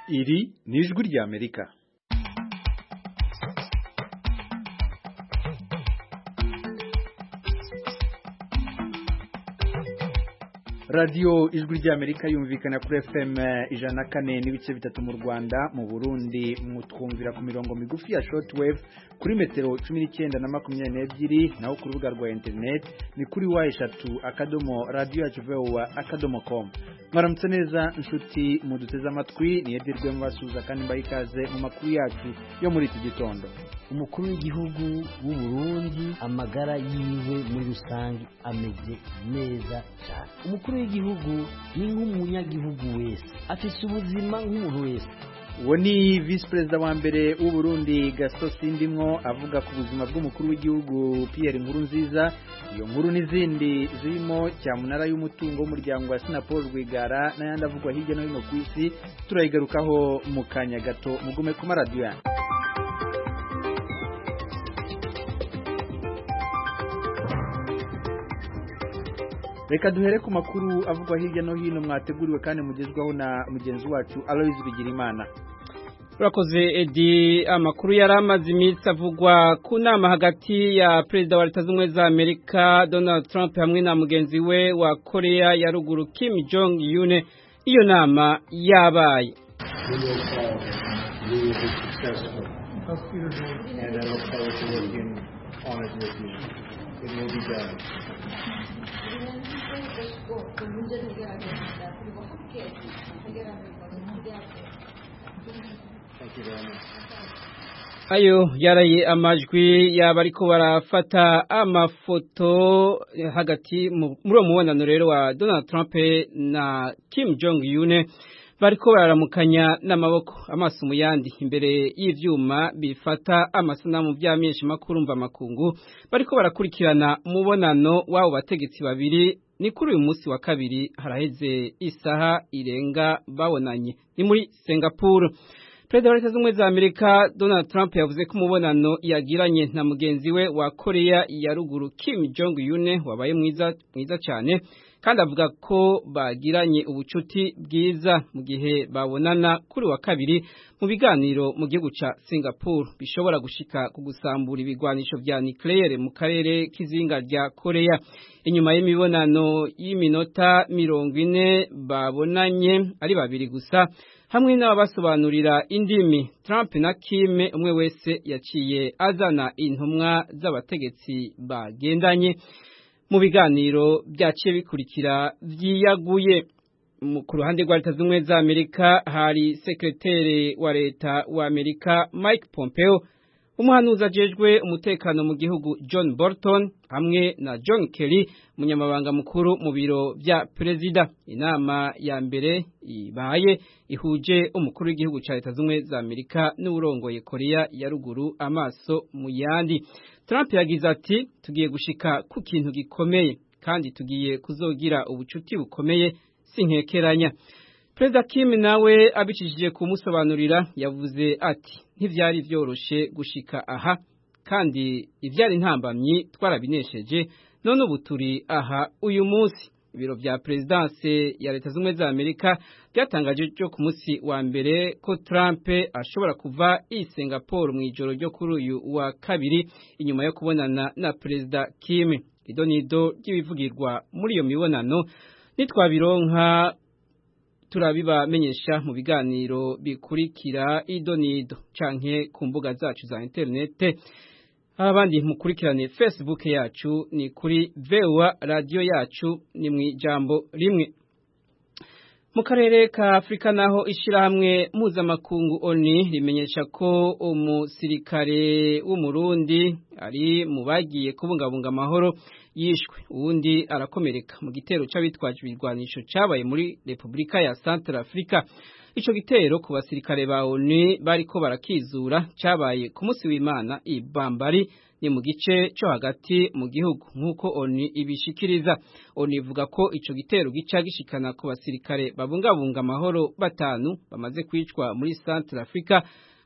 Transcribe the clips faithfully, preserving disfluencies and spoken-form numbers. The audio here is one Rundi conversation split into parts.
Iri ni ijwi ry'Amerika. Radio ijwi ry'Amerika yumvikana kuri F M ijana na kane n'ibice bitatu mu Rwanda, mu Burundi mutwumvira ku mirongo migufi ya shortwave kuri metero cumi n'icyenda na makumyabiri n'ebyiri, naho ku rubuga rwa internet ni kuri wa eshatu akadomo radio yacu voa akadomo com. Mwaramutse neza inshuti muduteze amatwi, ni Edirwe Mbasuza kandi mbayikaze mu makuru yacu yo muri iki gitondo. Umukuru w'igihugu w'u Burundi amagara yiwe muri rusange ameze neza cyane. Umukuru w'igihugu ni nk'umunyagihugu wese, afite ubuzima nk'umuntu wese. Uwo ni Vice President wa mbere w'u Burundi Gaston Sindimwo avuga ku buzima bw'umukuru w'igihugu Pierre Nkurunziza. Iyo nkuru n'izindi zirimo cyamunara y'umutungo w'umuryango wa Sinapol Rwigara n'ayandi avugwa hirya no hino ku isi turayigarukaho mu kanya gato. Mugume ku maradiyo yanyu. Reka duhere ku makuru avugwa hirya no hino mwateguriwe kandi mugezwaho na mugenzi wacu Aloys Bigirimana. Urakoze Edi. Amakuru yaramaze iminsi avugwa ku nama hagati ya Perezida wa Leta Zunze za Amerika Donald Trump hamwe na mugenzi we wa Korea ya Ruguru Kim Jong Un. Iyo nama yabaye. Ayo yaraye amajwi yabariko barafata amafoto hagati muri uwo mubonano rero wa Donald Trump na Kim Jong Un, bariko bararamukanya n'amaboko amaso mu yandi imbere y'ivyuma bifata amasanamu by'amenshi makuru mva makungu. Bariko barakurikirana umubonano w'abo bategetsi babiri. Ni kuri uyu munsi wa kabiri haraheze isaha irenga babonanye, ni muri Singapore. Perezida wa Leta Zunze za Amerika Donald Trump yavuze ko umubonano yagiranye na mugenzi we wa Korea ya Ruguru Kim Jong Un wabaye mwiza mwiza cyane, kandi avuga ko bagiranye ubucuti bwiza mu gihe babonana kuri wa kabiri mu biganiro mu gihugu ca Singapore bishobora gushika ku gusambura ibigwanisho vya nucleaire mu karere k'izinga rya Korea. Inyuma y'imibonano y'iminota mirongo ine babonanye ari babiri gusa hamwe n'abasobanurira indimi, Trump na Kim umwe wese yaciye azana intumwa z'abategetsi bagendanye mu biganiro byaciye bikurikira vyiyaguye. Ku ruhande rwa Leta Zunze za Amerika hari sekreteri wa leta wa Amerika Mike Pompeo, umuhanuzi ajejwe umutekano mu gihugu John Bolton hamwe na John Kerry umunyamabanga mukuru mu biro vya perezida. Inama ya mbere ibaye ihuje umukuru w'igihugu ca Leta Zunze za Amerika n'urongoye Korea ya Ruguru amaso mu yandi. Trump yagize ati tugiye gushika ku kintu gikomeye kandi tugiye kuzogira ubucuti bukomeye sinkekeranya. Perezida Kim nawe abicishije kumusobanurira yavuze ati ntivyari vyoroshe gushika aha kandi ivyari ntambamyi twarabinesheje, none ubu turi aha uyu munsi. Ibiro vya Presidence ya Leta Zunze za Amerika byatangaje cyo ku munsi wa mbere ko Trump ashobora kuva i Singapore mu ijoro ryo kuri uyu wa kabiri inyuma yo kubonana na Perezida Kim. Idonido ry'ibivugirwa muri iyo mibonano nitwabironka turabibamenyesha mu biganiro bikurikira idonido canke ku mbuga zacu za internet. Abandi mukurikirane Facebook yacu ni kuri Voa radio yacu ni mwijambo rimwe. Mu karere ka Afrika naho ishirahamwe mpuzamakungu O N U rimenyesha ko umusirikare w'umurundi ari mu bagiye kubungabunga amahoro yishwe, uwundi arakomereka mu gitero c'abitwaje ibirwanisho cabaye muri Republika ya Central Africa. Ico gitero ku basirikare ba O N U bariko barakizura cabaye ku munsi w'Imana i Bambari, ni mu gice cyo hagati mu gihugu nkuko O N U ibishikiriza. O N U ivuga ko ico gitero gica gishikana ku basirikare babungabunga amahoro batanu bamaze kwicwa muri Central Africa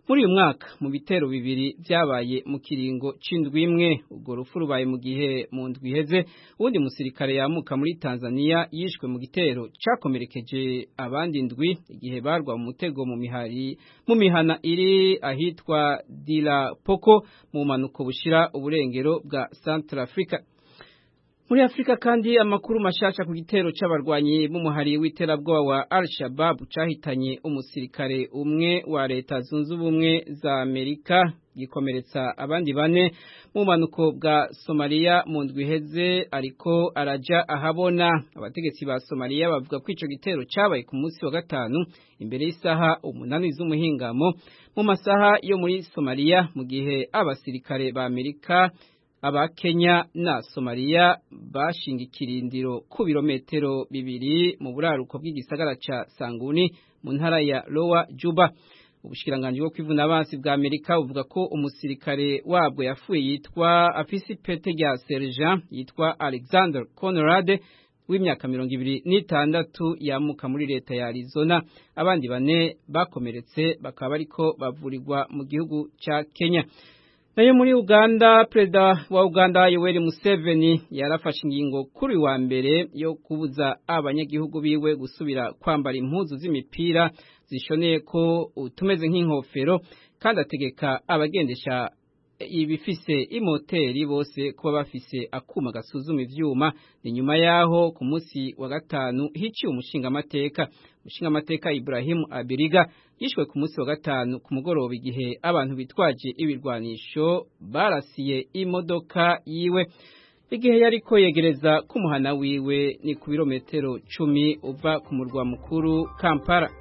muri uyu mwaka mu bitero bibiri byabaye mu kiringo c'indwi imwe. Ubwo rupfu rubaye mu gihe mu ndwi iheze uwundi musirikare yamuka muri Tanzania yishwe mu gitero cakomerekeje abandi ndwi igihe barwa mu mutego mu mihari mu mihana iri ahitwa Dilapoko mu manuko bushira uburengero bwa Centrafrica. Muri Afrika kandi amakuru mashasha ku gitero c'abarwanyi b'umuhari w'iterabwoba wa Al-Shabaab cahitanye umusirikare umwe wa leta zunze ubumwe za Amerika gikomeretsa abandi bane mu manuko bwa Somalia mu ndwi iheze ariko araja ahabona. Abategetsi ba Somalia bavuga ko ico gitero cabaye ku munsi wa gatanu imbere y'isaha umunani z'umuhingamo mu masaha yo muri Somalia, mu gihe abasirikare ba Amerika aba Kenya na Somalia bashinga ikirindiro ku birometero bibiri mu buraruko bw'igisagara ca Sanguni mu ntara ya Lower Juba. Ubushikiranganje bwo kwivuna abansi bwa Amerika buvuga ko umusirikare wabwo yafuye yitwa afisi pete rya sergent yitwa Alexander Conrad w'imyaka mirongo ibiri n'itandatu yamuka muri leta ya Arizona. Abandi bane bakomeretse bakaba bariko bavurirwa mu gihugu ca Kenya. Nayo muri Uganda, Perezida wa Uganda Yoweri Museveni yarafashe ingingo kuri wa mbere yo kubuza abanyagihugu biwe gusubira kwambara impuzu z'imipira zishoneye ko utumeze nk'inkofero, kandi ategeka abagendesha ibifise imoteri bose kuba bafise akuma gasuzuma ivyuma. Ni nyuma yaho ku munsi wa gatanu hiciye umushinga amateka umushinga amateka Ibrahim Abiriga yishwe ku munsi wa gatanu ku mugoroba igihe abantu bitwaje ibirwanisho barasiye imodoka yiwe igihe yariko yegereza kumuhana wiwe ni ku birometero cumi uva ku murwa mukuru Kampala.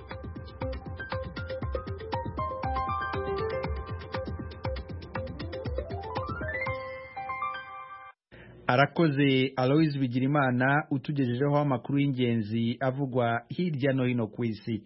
Arakoze Alois Bigirimana utugejejeho amakuru y'ingenzi avugwa hirya no hino ku isi.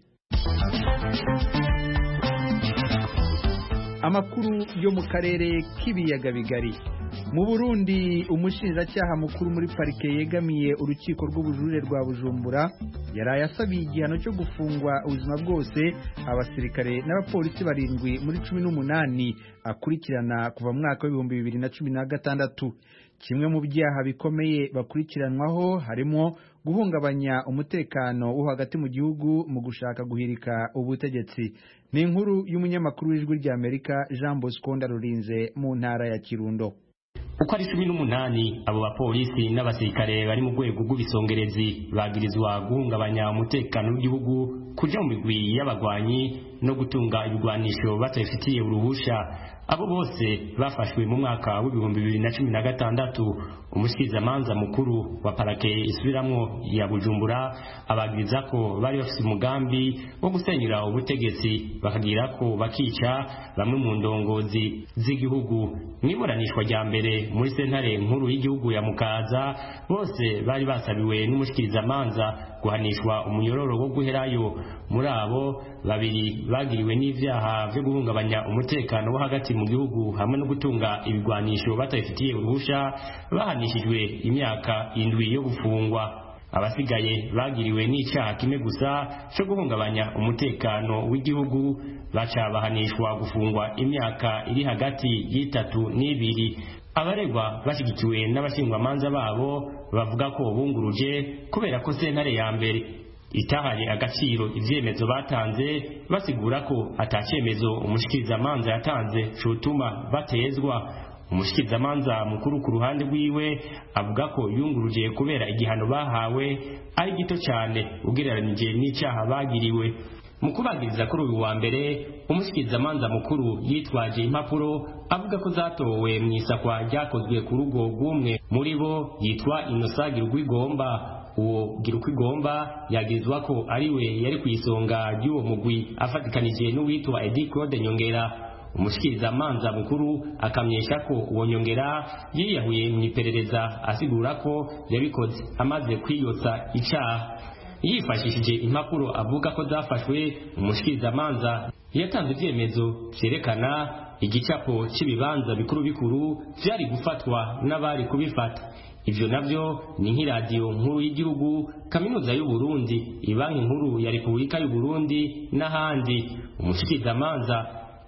Amakuru yo mu karere k'ibiyaga bigari. Mu Burundi umushinjacyaha mukuru muri parike yegamiye urukiko rw'ubujurire rwa Bujumbura yaraye asabiye igihano cyo gufungwa ubuzima bwose abasirikare n'abapolisi barindwi muri cumi n'umunani akurikirana kuva mu mwaka w'ibihumbi bibiri na cumi na gatandatu. Kimwe mu byaha bikomeye bakurikiranwaho harimo guhungabanya umutekano wo hagati mu gihugu mu gushaka guhirika ubutegetsi. Ni inkuru y'umunyamakuru w'ijwi rya Amerika Jean Bosco Ndarurinze mu ntara ya Kirundo. Uko ari cumi n'umunani abo bapolisi n'abasirikare bari mu rwego rw'ibisongerezi bagirizwa guhungabanya umutekano w'igihugu, kuja mu migwi y'abagwanyi no gutunga ibigwanisho batayifitiye uruhusha. Abo bose bafashwe mu mwaka w'ibihumbi bibiri na cumi na gatandatu. Umushikizamanza mukuru wa parake isubiramwo ya Bujumbura abagiriza ko bari bafite umugambi wo gusenyera ubutegetsi bakagira ko bakica bamwe mu ndongozi z'igihugu. Mwiburanishwa rya mbere muri sentare nkuru y'igihugu ya Mukaza bose bari basabiwe n'umushikirizamanza guhanishwa umunyororo wo guherayo. Muri abo babiri bagiriwe n'ivyaha byo guhungabanya umutekano wo hagati mu gihugu hamwe no gutunga ibigwanisho batayifitiye uruhusha bahanishijwe imyaka indwi yo gufungwa. Abasigaye bagiriwe n'icyaha kimwe gusa cyo guhungabanya umutekano w'igihugu baca bahanishwa gufungwa imyaka iri hagati y'itatu n'ibiri. Abaregwa bashigikiwe n'abashingwamanza babo bavuga ko bunguruje kubera ko sentare ya mbere itahaye agaciro ivyemezo batanze, basigura ko atacemezo umushikirizamanza yatanze cotuma batezwa. Umushikirizamanza mukuru ku ruhande rwiwe avuga ko yunguruje kubera igihano bahawe ari gito cyane ugereranije n'icyaha bagiriwe. Mu kubagiriza kuri uyu wa mbere, umushikirizamanza mukuru yitwaje impapuro avuga ko zatowe mu isakwa ryakozwe ku rugo rw'umwe muri bo yitwa Innocent Girkwigomba. Uwo Girkwigomba yagirizwa ko ariwe yari ku isonga ry'uwo mugwi afatikanije n'uwitwa Edi Claude Nyongera. Umushikirizamanza mukuru akamyesha ko uwo Nyongera yiyahuye mu iperereza asigura ko yabikoze amaze kwiyotsa icaha. Yifashishije impapuro avuga ko zafashwe, umushikirizamanza yatanze ivyemezo vyerekana igicapo cy'ibibanza bikuru bikuru vyari gufatwa n'abari kubifata. Ivyo navyo ni nk'iradiyo nkuru y'igihugu, kaminuza y'u Burundi, ibanki nkuru ya Repubulika y'u Burundi n'ahandi. Umushikirizamanza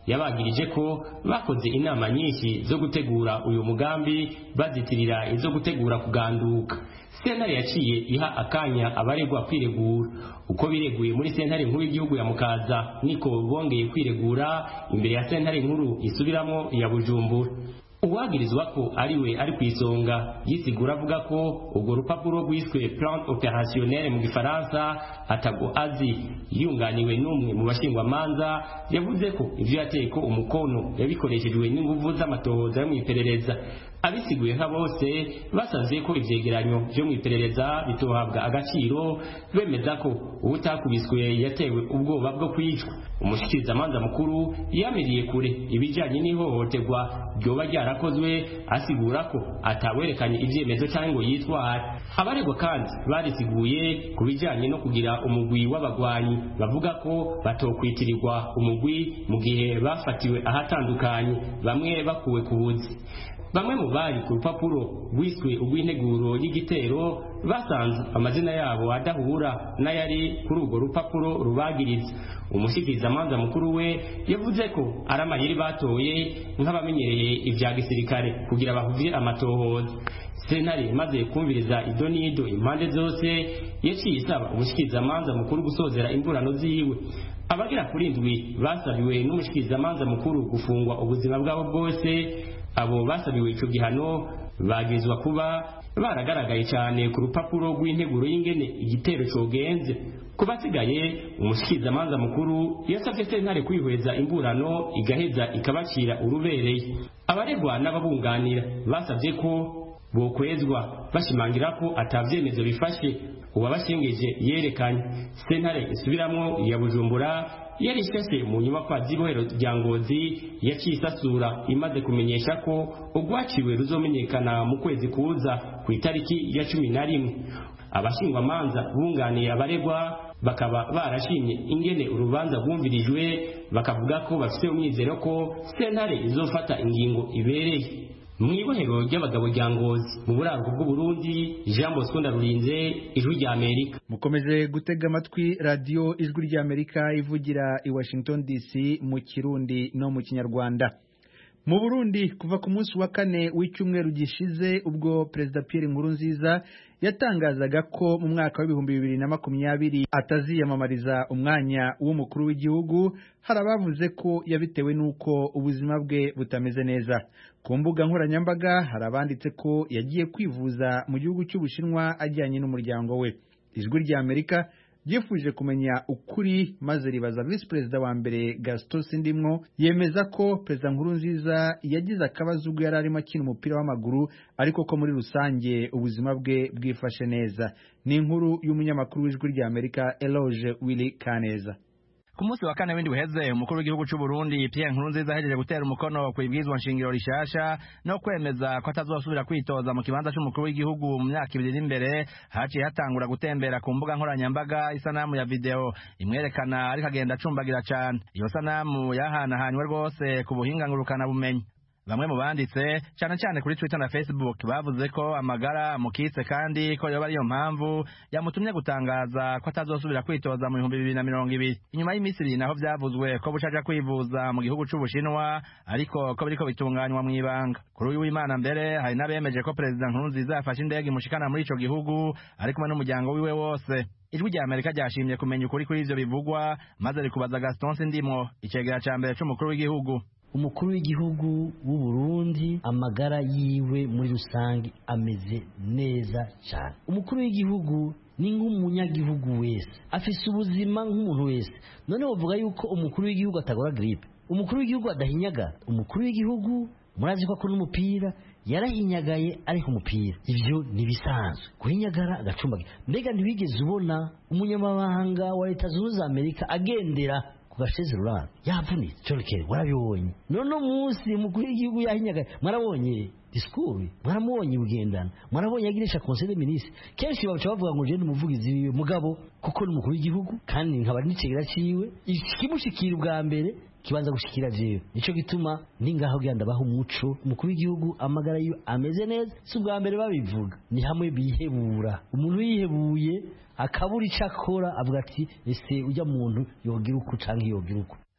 yabagirije ko bakoze inama nyinshi zo gutegura uyu mugambi bazitirira izo gutegura kuganduka. Sentare yaciye iha akanya abaregwa kwiregura. Uko bireguye muri sentare nkuru y'igihugu ya Mukaza niko bongeye kwiregura imbere ya sentare nkuru isubiramo ya Bujumbura. Uwagirizwa ko ariwe ari kwisonga yisigura avuga ko ubwo rupapuro rwiswe plan opérationnel mu gifaransa atago azi. Yunganiwe n'umwe mu bashingwa manza yavuze ko ivyo yateye ko umukono yabikoreshejwe n'inguvu z'amatohoza yo mwiperereza. Abisiguye nka bose basanze ko ivyegeranyo byo mwiperereza bitohabwa agaciro, bemeza ko ubutakubiswe yatewe ubwoba bwo kwicwa. Umushikiriza manza mukuru yamiriye kure ibijanye n'ihohoterwa ryoba ryarakozwe, asigura ko atawerekanye ivyemezo cyangwa ngo yitware. Abaregwa kandi barisiguye ku bijanye no kugira umugwi w'abagwanyi, bavuga ko batokwitirirwa umugwi mu gihe bafatiwe ahatandukanye, bamwe bakuwe ku buzi. Bamwe mu bari ku rupapuro rwiswe urw'integuro y'igitero basanze amazina yabo adahura n'ayari kuri urwo rupapuro rubagiriza. Umushikiriza manza mukuru we yavuze ko ari amayeri batoye nk'abamenyereye ivya gisirikare kugira bahuvye amatohoza. Sentare maze kumviriza ido n'ido impande zose yaciye isaba umushikiriza manza mukuru gusozera imburano ziwe. Abagira kuri indwi basabiwe n'umushikiriza manza mukuru gufungwa ubuzima bwabo bwose. Abo basabiwe ico gihano bagizwa kuba baragaragaye cyane ku rupapuro rw'integuro y'ingene igitero cogenze. Kubasigaye umushikiriza manza mukuru yasavye sentare kwihweza imburano igaheza ikabacira urubereye. Abaregwa n'ababunganira basavye ko bokwezwa bashimangira ko atavyemezo bifashe uwabashengeje yerekanye. Sentare isubiramwo ya Bujumbura yari ishese mu nyubakwa z'ibohero rya Ngozi yaciye isasura imaze kumenyesha ko urwaciwe ruzomenyekana mu kwezi kuza ku itariki ya cumi na rimwe. Abashingwa manza bunganiye abaregwa bakaba barashimye ingene urubanza rwumvirijwe, bakavuga ko bafite umwizero ko sentare izofata ingingo ibereye. Mwibohero ry'abagabo rya Ngozi mu buraruko bw'u Burundi, Jean Bosco Ndarurinze, Ijwi rya Amerika. Mukomeje gutega amatwi radio Ijwi rya Amerika ivugira i Washington D C mu Kirundi no mu Kinyarwanda. Mu Burundi kuva ku munsi wa kane w'icyumweru gishize ubwo President Pierre Nkurunziza yatangazaga ko mu mwaka wa ibihumbi bibiri na makumyabiri ataziyamamariza umwanya w'umukuru w'igihugu, harabavuze ko yabitewe nuko ubuzima bwe butameze neza. Ku mbuga nkoranyambaga harabanditse ko yagiye kwivuza mu gihugu cy'Ubushinwa ajyanye n'umuryango we. Ijwi rya Amerika yifuje kumenya ukuri maze ribaza Vice President wa mbere Gaston Sindimwo, yemeza ko President Nkurunziza yagize akabazo ubwo yari arimo akina umupira w'amaguru, ariko ko muri rusange ubuzima bwe bwifashe neza. Ni inkuru y'umunyamakuru w'Ijwi rya Amerika Eloge Willy Kaneza. Ku munsi wa kane w'indwi uheze umukuru w'igihugu cy'u Burundi Pierre Nkurunziza ahejeje gutera umukono ku ibwirizwa nshingiro rishasha no kwemeza ko atazosubira kwitoza mu kibanza cy'umukuru w'igihugu mu myaka ibiri imbere, haciye hatangura gutembera ku mbuga nkoranyambaga isanamu ya video imwerekana ariko agenda acumbagira cyane. Iyo sanamu yahanahanywe rwose ku buhinga ngurukana bumenyi. Bamwe mu banditse cyane cyane kuri Twitter na Facebook bavuze ko amagara mukitse kandi ko yoba ariyo mpamvu yamutumye gutangaza ko atazosubira kwitoza mu bihumbi bibiri na mirongo ibiri. Inyuma y'iminsi ibiri naho byavuzwe ko bushaje kwivuza mu gihugu cy'Ubushinwa, ariko ko biriko bitunganywa mu ibanga. Kuri uyu w'Imana mbere hari nabemeje ko President Nkurunziza afashe indege imushikana muri ico gihugu ari kumwe n'umuryango wiwe wose. Ijwi rya Amerika ryashimye kumenya ukuri kuri ivyo bivugwa maze rikubaza Gaston Sindimwo, icegera ca mbere c'umukuru w'igihugu. Umukuru w'igihugu w'u Burundi amagara yiwe muri rusangi ameze neza cyane. Umukuru w'igihugu ni nk'umunyagihugu wese, afise ubuzima nk'umuntu wese. None bavuga yuko umukuru w'igihugu atagora grippe, umukuru w'igihugu adahinyaga. Umukuru w'igihugu murazi ko akora umupira, yarahinyagaye ariko umupira ivyo nibisanzwe. Guhinyagara agacumbagira. Mbega ntibigeze ubona umunyamabanga wa Leta Zunze Amerika agendera kugasheze rurana yavunitse cyorokere warabibonye? None munsi mukuru w'igihugu yahinyagaye, mwarabonye discours, mwaramubonye bugendana, mwarabonye agirisha conseil des ministres. Kenshi bavuga bavuga ngo je n'umuvugizi wiwe mugabo kuko n'umukuru w'igihugu kandi nkaba n'icegera ciwe, ikimushikira ubwa mbere kibanza gushikira jewe. Nico gituma ningaho genda baho umuco umukuru w'igihugu amagara yiwe ameze neza, si ubwa mbere babivuga, ni hamwe bihebura. Umuntu yihebuye akabura icakora avuga ati ese ujya muntu yogira uko canke yogira uko.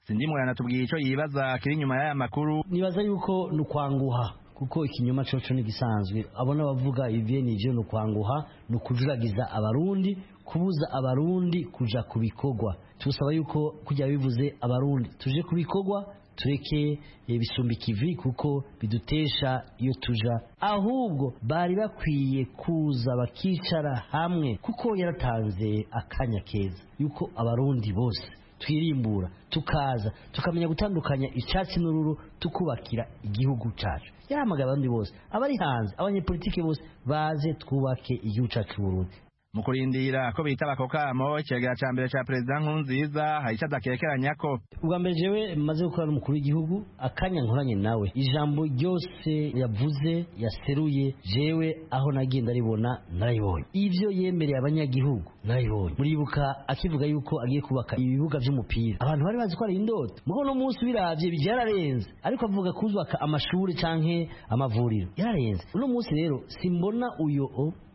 Sindimwe yanatubwiye ico yibaza kiri nyuma y'aya makuru. Nibaza yuko nukwanguha kuko ikinyoma coco nigisanzwe abona bavuga ivye nije nukwanguha nukujuragiza abarundi kubuza abarundi kuja kubikogwa. Tusaba yuko kujya bivuze abarundi tuje kubikogwa tureke bisumba ikivi kuko bidutesha iyo tuja, ahubwo bari bakwiye kuza bakicara hamwe kuko yaratanze akanya keza yuko abarundi bose twirimbura tukaza tukamenya gutandukanya icyatsi n'ururu tukubakira igihugu cyacu. Yahamagara abandi bose abari hanze abanyepolitike bose baze twubake igihugu cyacu Burundi. Mu kurindira ko bitaba ako kamo icegera ca mbere ca Perezida Nkurunziza hari ico adakekeranya ko ubwa mbere jewe maze gukora n'umukuru w'igihugu akanya nkoranye nawe ijambo ryose yavuze yaseruye jewe aho nagenda ribona narayibonye ivyo yemereye abanyagihugu narayibonye. Muribuka akivuga yuko agiye kubaka ibibuga vy'umupira abantu bari bazi ko ari indoto muho no munsi biravye bijararenze ariko avuga kuzubaka amashuri canke amavuriro yararenze. Uno munsi rero simbona uyo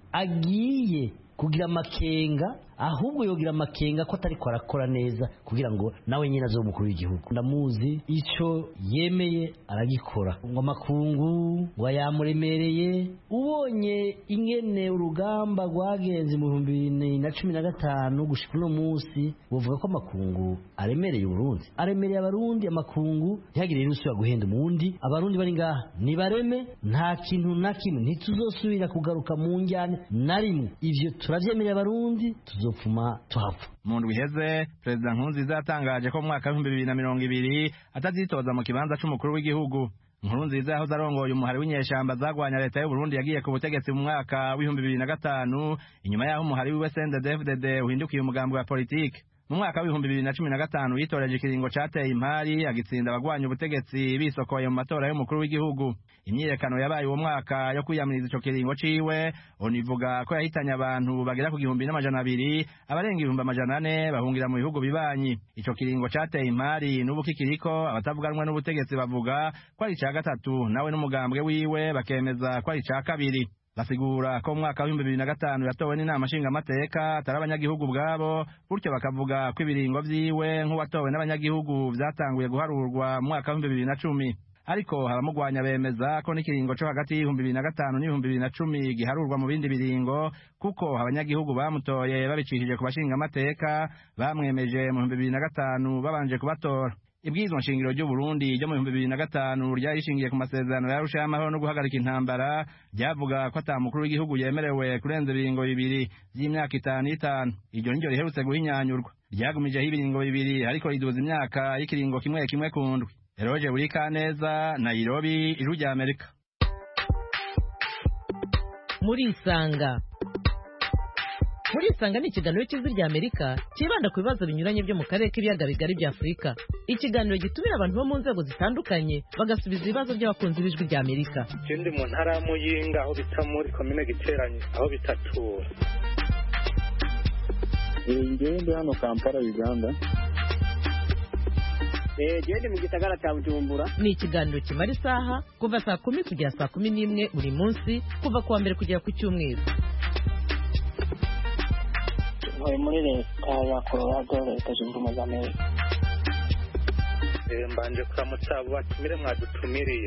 agiye kugira makenga ahubwo yogira amakenga ko atari kwarakora neza kugira ngo nawe nyine azo mukuru w'igihugu. Ndamuzi ico yemeye aragikora ngo makungu ngo yamuremereye. Ubonye ingene urugamba rwagenze mu bihumbi bibiri na cumi na gatanu gushika no munsi buvuga ko makungu aremereye Burundi aremereye abarundi. Amakungu ntihagire rusubira guhenda umundi abarundi bari ngaha nibareme nta kintu na kimwe ntituzosubira kugaruka mu njyane na rimwe. Ivyo turavyemereye abarundi tuzo Fuma tuhapfa. Mu ndwi iheze Perezida Nkurunziza yatangaje ko mu mwaka w'ibihumbi bibiri na mirongo ibiri atazitoza mu kibanza c'umukuru w'igihugu. Nkurunziza yahoze arongoye umuhari w'inyeshamba zagwanya leta y'u Burundi yagiye ku butegetsi mu mwaka w'ibihumbi bibiri na gatanu inyuma yaho umuhari w'iwe C N D D F D D uhindukiye umugambi wa politike. Mu mwaka w'ibihumbi bibiri na cumi na gatanu yitoreje ikiringo cateye impari agitsinda abagwanya ubutegetsi bisokoye mu matora y'umukuru w'igihugu. Imyiyerekano yabaye uwo mwaka yo kwiyamiriza ico kiringo ciwe onivuga ko yahitanye abantu bagera ku gihumbi n'amajana abiri abarenga ibihumbi amajana ane bahungira mu bihugu bibanyi. Ico kiringo cateye impari n'ubu kikiriko abatavuganwa n'ubutegetsi bavuga ko ari ica gatatu nawe n'umugambwe wiwe bakemeza ko ari ica kabiri. Basigura ko mu mwaka w'ibihumbi bibiri na gatanu yatowe n'inama nshingamateka atari abanyagihugu ubwabo gutyo bakavuga ko ibiringo vyiwe nk'uwatowe n'abanyagihugu vyatanguye guharurwa mu mwaka w'ibihumbi bibiri na cumi. Ariko abamugwanya bemeza ko n'ikiringo cyo hagati y'ibihumbi bibiri na gatanu n'ibihumbi bibiri na cumi giharurwa mu bindi biringo kuko abanyagihugu bamutoye babicishije ku bashingamateka bamwemeje mu bihumbi bibiri na gatanu babanje kubatora. Ibwirizwa nshingiro ry'u Burundi ryo mu bihumbi bibiri na gatanu ryari rishingiye ku masezerano y'Arusha y'amahoro no guhagarika intambara ryavuga ko ata mukuru w'igihugu yemerewe kurenza ibiringo bibiri by'imyaka itanu itanu. Iryo niryo riherutse guhinyanyurwa ryagumijeho ibiringo bibiri ariko riduza imyaka y'ikiringo kimwe kimwe ku ndwi. Eroje Burikaneza, Nairobi, Ijwi rya Amerika. Muri Isanga. Muri Isanga ni ikiganiro cy'Ijwi rya Amerika kibanda ku bibazo binyuranye byo mu karere k'ibiyaga bigari bya Afurika. Ikiganiro gitumira abantu bo mu nzego zitandukanye bagasubiza ibibazo by'abakunzi b'Ijwi rya Amerika. Ikindi mu ntara ya Muyinga aho bita muri komine Giteranye aho bitatura. Ngende hano Kampala Uganda. Eh gende mu gisagara cya Bujumbura. Ni ikiganiro kimara isaha kuva saa kumi kugera saa kumi n'imwe buri munsi kuva kuwa mbere kugera ku cyumweru. Muri muri leta ya Colorado leta zunze ubumwe za Amerika. Eh mbanje kuramutsa abo batumire mwadutumiriye.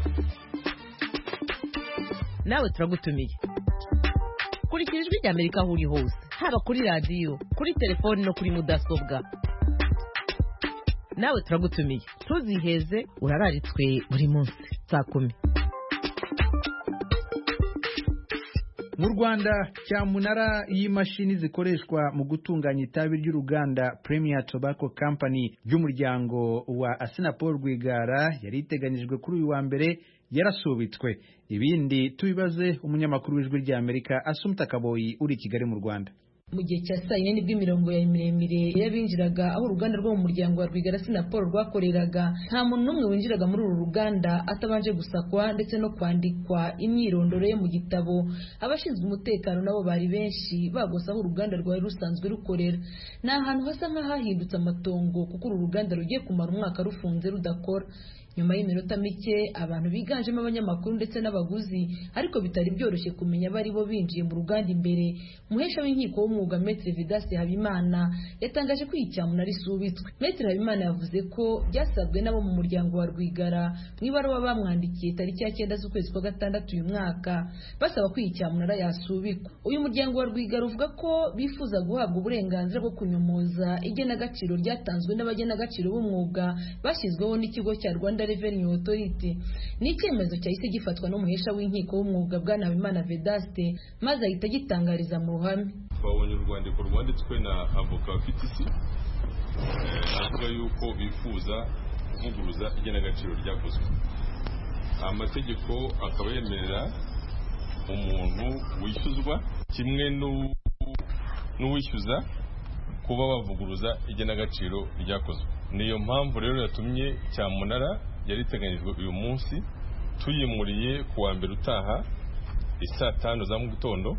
Nawe turagutumiye. Kurikira Ijwi rya Amerika aho uri hose haba kuri radio kuri telefone no kuri mudasobwa. Nawe turagutumiye tuziheze urararitswe buri munsi saa kumi. Mu Rwanda cyamunara y'imashini zikoreshwa mu gutunganya itabi ry'uruganda Premier Tobacco Company ry'umuryango wa Assinapol Rwigara yari iteganijwe kuri uyu wa mbere yarasubitswe. Ibindi tubibaze umunyamakuru w'Ijwi rya Amerika Assumpta Kaboyi uri Kigali mu Rwanda. Mu gihe cya saa yine nibwo imirongo ya miremire y'abinjiraga aho uruganda rwo mu muryango wa Rwigara Assinapol rwakoreraga nta muntu n'umwe winjiraga muri uru ruganda atabanje gusakwa ndetse no kwandikwa imyirondoro ye mu gitabo. Abashinzwe umutekano nabo bari benshi bagose aho uruganda rwari rusanzwe rukorera. Ni ahantu hasa nk'ahahindutse amatongo kuko uru ruganda rugiye kumara umwaka rufunze rudakora. nyuma y'iminota mike abantu biganjemo abanyamakuru ndetse n'abaguzi ariko bitari byoroshye kumenya bari bo binjiye mu ruganda imbere. Umuhesha w'inkiko w'umwuga Maître Vedaste Habimana yatangaje ko iyi cyamunara isubitswe. Maître Habimana yavuze ko byasabwe n'abo mu muryango wa Rwigara mu ibaruwa bamwandikiye tariki ya cyenda z'ukwezi kwa gatandatu uyu mwaka basaba ko iyi cyamunara yasubikwa. Uyu muryango wa Rwigara uvuga ko bifuza guhabwa uburenganzira bwo kunyomoza igenagaciro ryatanzwe n'abagenagaciro b'umwuga bashyizweho n'ikigo cya Rwanda Revenue Authority. Ni icyemezo cyahise gifatwa n'umuhesha w'inkiko w'umwuga Bwana Habimana Vedaste maze ahita agitangariza mu ruhame. Twabonye urwandiko rwanditswe na avoka wa P T C avuga yuko bifuza kuvuguruza igenagaciro ryakozwe. Amategeko akaba yemerera umuntu wishyuzwa kimwe n'uwishyuza kuba bavuguruza igenagaciro ryakozwe. Niyo mpamvu rero yatumye cyamunara yari iteganyijwe uyu munsi tuyimuriye ku wa mbere utaha isaa tanu za mu gitondo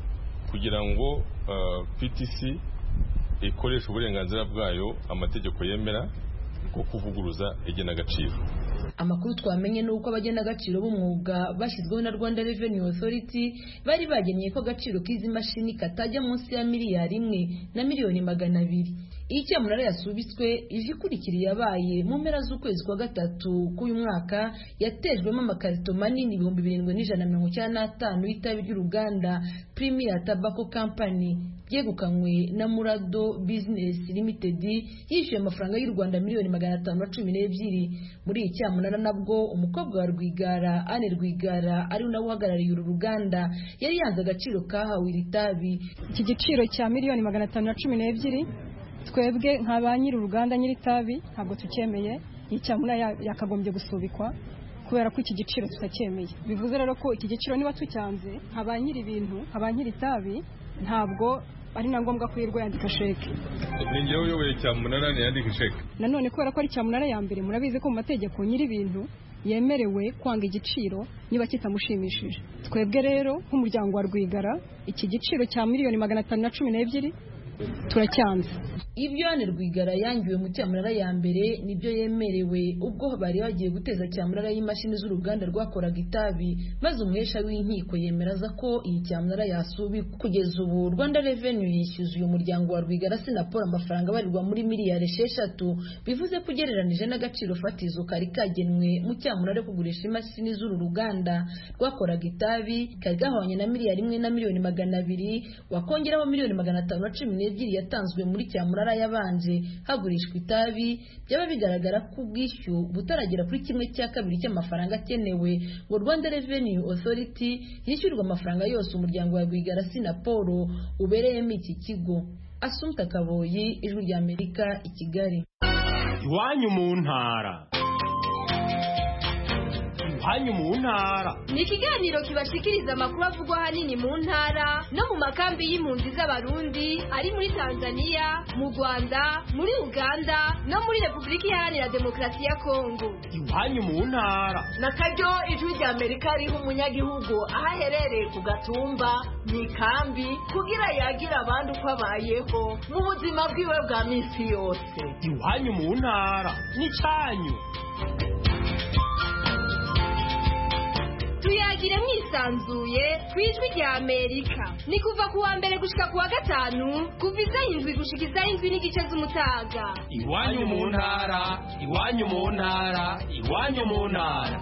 kugira ngo uh, P T C ikoresha uburenganzira bwayo amategeko yemera bwo kuvuguruza igenagaciro. Amakuru twamenye nuko abagenagaciro b'umwuga bashyizweho na Rwanda Revenue Authority bari bagennye ko agaciro k'izi mashini katajya munsi ya miliyari imwe na miliyoni magana abiri. Iyi cyamunara yasubitswe ije ikurikiriye yabaye mu mpera z'ukwezi kwa gatatu k'uyu mwaka yatejwemo amakarito manini ibihumbi birindwi n'ijana na mirongo icyenda n'atanu y'itabi ry'uruganda Premier Tobacco Company byegukanywe na Murado Business Limited yishyuye amafaranga y'u Rwanda miliyoni magana atanu na cumi n'ebyiri. Muri iyi cyamunara nabwo umukobwa wa Rwigara Anne Rwigara ari nawe uhagarariye uru ruganda yari yanze agaciro kahawe iri tabi. Iki giciro cya miliyoni magana atanu na cumi n'ebyiri twebwe nka ba nyiri uruganda nyiri tabi ntabwo tukemeye. Iyi cyamunara yakagombye gusubikwa kubera ko iki giciro tutacyemeye. Bivuze rero ko iki giciro niba tucyanze nka ba nyiri ibintu nka ba nyiri tabi ntabwo ari na ngombwa ko yirwa yandika sheke. Ni njyewe uyoboye cyamunara ni yandika sheke. Nanone kubera ko ari cyamunara ya mbere murabizi ko mu mategeko nyiri ibintu yemerewe kwanga igiciro niba kitamushimishije. Twebwe rero nk'umuryango wa Rwigara iki giciro cya miliyoni magana atanu na cumi n'ebyiri turacyanze. Ibyo Anne Rwigara yangiwe mu cyamunara ya mbere nibyo yemerewe ubwo bari bagiye guteza cyamunara y'imashini z'uruganda rwakoraga itabi maze umuhesha w'inkiko yemeraza ko iyi cyamunara yasubikwa. Kugeza ubu Rwanda Revenue yishyuza uyu muryango wa Rwigara Sinapol amafaranga barirwa muri miliyari esheshatu bivuze ko ugereranije n'agaciro fatizo kari kagenwe mu cyamunara yo kugurisha imashini z'uru ruganda rwakoraga itabi kari gahwanye na miliyari imwe na miliyoni magana abiri wakongeraho miliyoni magana atanu na cumi n'ebyiri yatanzwe muri cyamunara yabanje hagurishwa itabi byaba bigaragara ko ubwishyu butaragera kuri kimwe cya kabiri cy'amafaranga akenewe ngo Rwanda Revenue Authority yishyurwa amafaranga yose umuryango wa Rwigara Sinapol ubereyemo iki kigo. Assumpta Kaboyi, Ijwi rya Amerika, i Kigali. Iwanyu mu ntara. Iwanyu mu ntara ni ikiganiro kibashikiriza amakuru avugwa ahanini mu ntara no mu makambi y'impunzi z'abarundi ari muri Tanzania, mu Rwanda, muri Uganda no muri Repubulika Iharanira Demokarasi ya Kongo. Iwanyu mu ntara na karyo Ijwi rya Amerika riha umunyagihugu aho aherereye ku gatumba mu ikambi kugira yagira abandi uko abayeho mu buzima bwiwe bwa minsi yose. Iwanyu mu ntara ni cyanyu. Tuyagire mwisanzuye kwijwi rya Amerika. Ni kuva ku wa mbere gushika ku wa gatanu kuva izayindwi gushika izayindwi n'igice z'umutaga. Iwanyu mu ntara, iwanyu mu ntara, iwanyu mu ntara.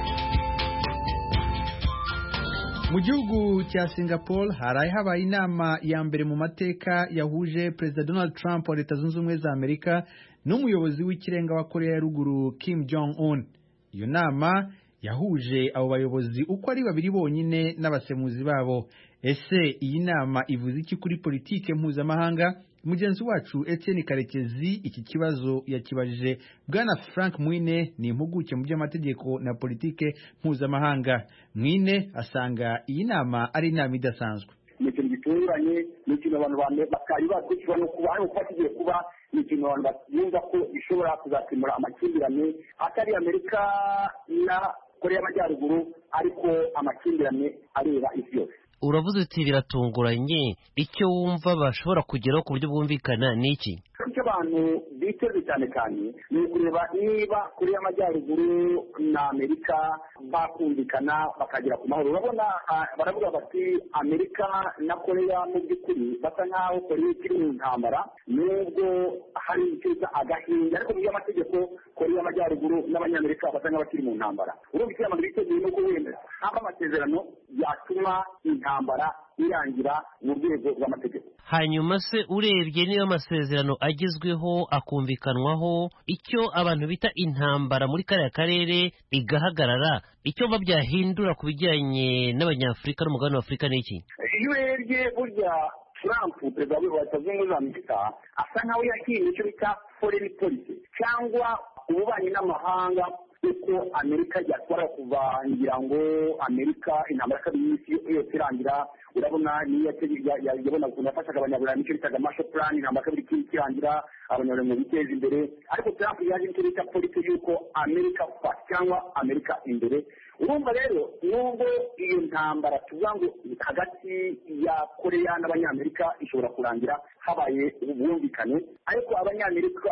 Mu gihugu cya Singapore haraye habaye inama ya mbere mu mateka yahuje Perezida Donald Trump wa Leta Zunze Ubumwe za Amerika n'umuyobozi w'ikirenga wa Korea ya Ruguru Kim Jong Un. Iyo nama yahuje abo bayobozi uko ari babiri bonyine n'abasemuzi babo. Ese iyi nama ivuze iki kuri politike mpuzamahanga? Mugenzi wacu Etienne Karekezi iki kibazo yakibajije Bwana Frank Mwine, ni impuguke mu by'amategeko na politike mpuzamahanga. Mwine asanga iyi nama ari inama idasanzwe. Ni ikintu gitunguranye, ni ikintu abantu bane bakari bakurikiwe no kuba hano kuba kigiye kuba, ni ikintu abantu bumva ko bishobora kuzakemura amakimbirane atari Amerika na Korea y'Amajyaruguru ariko amakimbirane areba isi yose. Uravuze uti biratunguranye, icyo wumva bashobora kugeraho ku buryo bwumvikana ni iki? Icyo abantu biteze cyane cyane ni ukureba niba kuri y'amajyaruguru na amerika bakumvikana bakagera ku mahoro. urabona baravuga bati amerika na koreya mu by'ukuri basa nk'aho koreya ikiri mu ntambara nubwo hari icyo agahinda, ariko mu by'amategeko koreya y'amajyaruguru n'abanyamerika basa nk'abakiri mu ntambara. urumva icyo yamaze biteguye nuko wenda haba amasezerano yatuma intambara irangira mu rwego rw'amategeko. hanyuma se urebye niba amasezerano agezweho akumvikanwaho, icyo abantu bita intambara muri kariya karere igahagarara, icyo babyahindura ku bijyanye n'abanyafurika n'umugabane wa Afurika ni iki? iyo urebye burya Trump perezida wa leta zunze ubumwe za Amerika asa nkaho yahiye icyo bita foreign policy cyangwa ububanyi n'amahanga, uko Amerika yatwara kuva ngira ngo Amerika intambara kabiri y'isi yose irangira. urabona niyo yabona ukuntu yafashaga abanyaburayi nicyo bitaga Marshall Plan, intambara kabiri ikirangira abanyaburayi mu biteza imbere, ariko Trump yaje icyo bita polisi y'uko Amerika first cyangwa Amerika imbere. urumva rero nubwo iyo ntambara tuvuga ngo hagati ya Koreya n'abanyamerika ishobora kurangira habaye ubwumvikane, ariko abanyamerika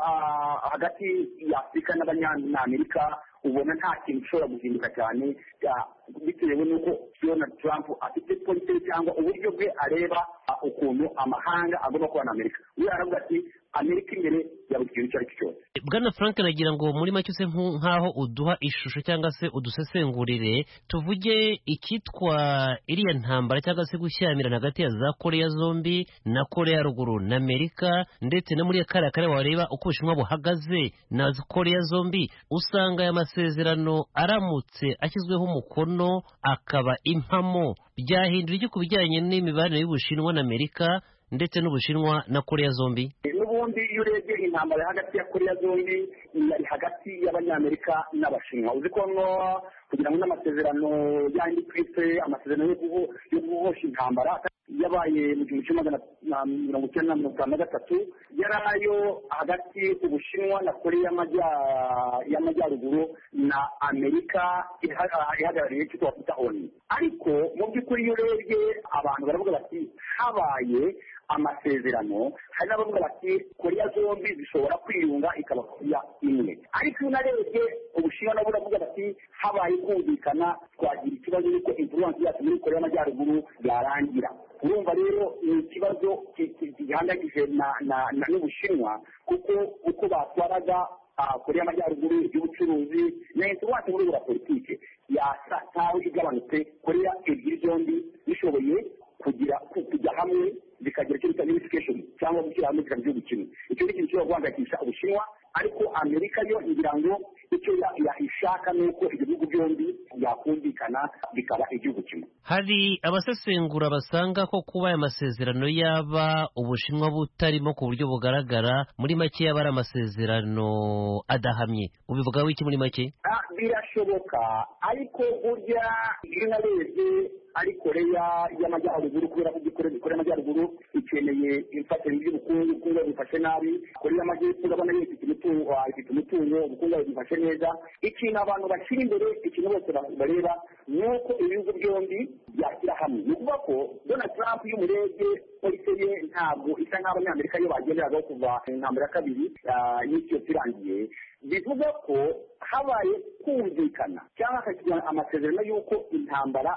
hagati ya Afurika n'abanyamerika ubona nta kintu gishobora guhinduka cyane bitewe n'uko Donald Trump afite polisi cyangwa uburyo bwe areba ukuntu amahanga agomba kubana na Amerika. we aravuga ati Amerika imbere ya buri kintu icyo ari cyo cyose. Bwana Frank, nagira ngo muri make use nk'aho uduha ishusho cyangwa se udusesengurire, tuvuge ikitwa iriya ntambara cyangwa se gushyamirana hagati ya za Koreya zombi na Koreya ruguru na Amerika, ndetse no muri kariya kare wareba uko Ubushinwa buhagaze na Koreya zombi, usanga aya masezerano aramutse ashyizweho umukono akaba impamo, byahindura iki ku bijyanye n'imibanire y'Ubushinwa na Amerika ndetse n'Ubushinwa na Koreya zombi? n'ubundi iyo urebye intambara hagati ya Koreya zombi yari hagati y'abanyamerika n'Abashinwa. uzi ko no kugira ngo n'amasezerano yandi twise amasezerano yo guhosha intambara yabaye mu gihumbi kimwe magana mirongo icyenda na mirongo itanu na gatatu yari ayo hagati Ubushinwa na Koreya y'amajyaruguru na Amerika ihagarariye icyo twakwita ONU. ariko mu by'ukuri iyo urebye abantu baravuga bati habaye amasezerano, hari n'abavuga bati Koreya zombi zishobora kwiyunga ikaba Koreya imwe. ariko iyo unarebye Ubushinwa nabo buravuga bati habaye kumvikana twagira ikibazo yuko influence yacu muri Koreya y'amajyaruguru yarangira. urumva rero ni ikibazo gihangayikishije n'Ubushinwa kuko uko batwaraga Koreya y'amajyaruguru y'ubucuruzi na influence muri buri politike yasa nkaho igabanutse. Koreya ebyiri zombi zishoboye kugira kujya hamwe zikagira icyo bita unification cyangwa gushyira hamwe zikagira igihugu kimwe. icyo ni ikintu gishobora guhangayikisha Ubushinwa, ariko Amerika yo ngira ngo icyo yashaka ni uko ibihugu byombi byakumvikana bikaba igihugu kimwe. Hari abasesengura basanga ko kuba aya masezerano yaba Ubushinwa butarimo ku buryo bugaragara, muri make yaba ari amasezerano adahamye. ubivugaho iki muri make? birashoboka, ariko burya iyo unarebye ari Koreya y'amajyaruguru, kubera ko Koreya y'amajyaruguru ikeneye imfatiro by'ubukungu, ubukungu bifashe nabi. Koreya y'amajyepfo urabona yo ifite umutungo, ifite umutungo, ubukungu bifashe neza. ikintu abantu bashyira imbere, ikintu bose bareba ni uko ibihugu byombi byashyira hamwe. ni ukuvuga ko Donald Trump iyo umurebye polisi ye ntabwo isa nk'abanyamerika iyo bagenderagaho kuva intambara ya kabiri y'isi yose irangiye. bivuga ko habaye kumvikana cyangwa hakagira amasezerano y'uko intambara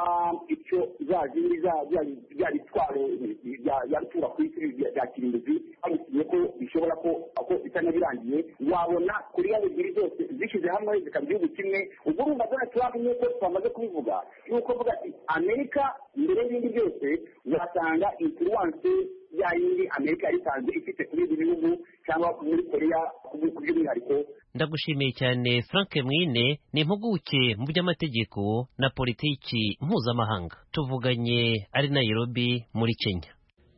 icyo za zindi bya bitwaro yabitura ku isi bya kirimbuzi bamusigiye ko bishobora ko ko itanabirangiye, wabona Koreya ebyiri zose zishyize hamwe zikaba igihugu kimwe. ubwo urumva Donald Trump nk'uko twamaze kubivuga yuko avuga ati Amerika mbere y'ibindi byose wasanga influence ya yindi Amerika yaritanze ifite kuri ibi bihugu cyangwa muri Koreya ku by'umwihariko. Ndagushimiye cyane Frank Mwine, ni impuguke mu by'amategeko na politiki mpuzamahanga. Tuvuganye ari Nairobi muri Kenya.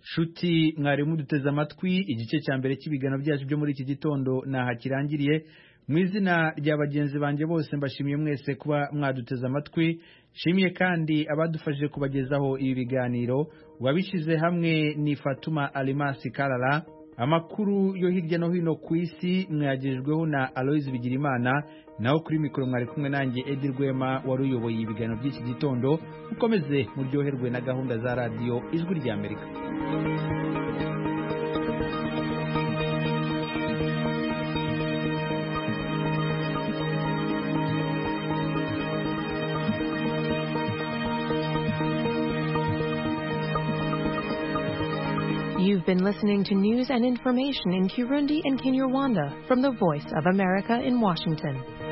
Shuti mwarimu duteze amatwi, igice cya mbere cy'ibigano byacu byo muri iki gitondo naha kirangiriye. Mu izina rya bagenzi banjye bose mbashimiye mwese kuba mwaduteze amatwi. Shimiye kandi abadufashije kubagezaho ibi biganiro, wabishize hamwe ni Fatuma Alimasi Karara. Amakuru yo hirya no hino ku isi mwagejejweho na Aloise Bigirimana, naho kuri mikoro mwari kumwe nanjye Edi Rwema wari uyoboye ibiganiro by'iki gitondo. Ukomeze muryoherwe na gahunda za radio Ijwi rya Amerika. You've been listening to news and information in Kirundi and Kinyarwanda from the Voice of America in Washington.